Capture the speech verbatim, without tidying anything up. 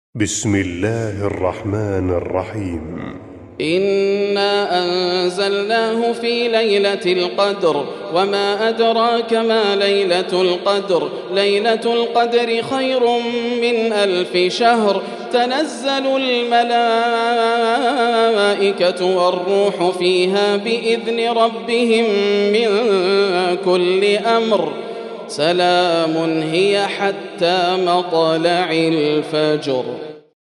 بسم الله الرحمن الرحيم. إنا أنزلناه في ليلة القدر وما أدراك ما ليلة القدر ليلة القدر خير من ألف شهر تنزل الملائكة والروح فيها بإذن ربهم من كل أمر سلام هي حتى مطلع الفجر.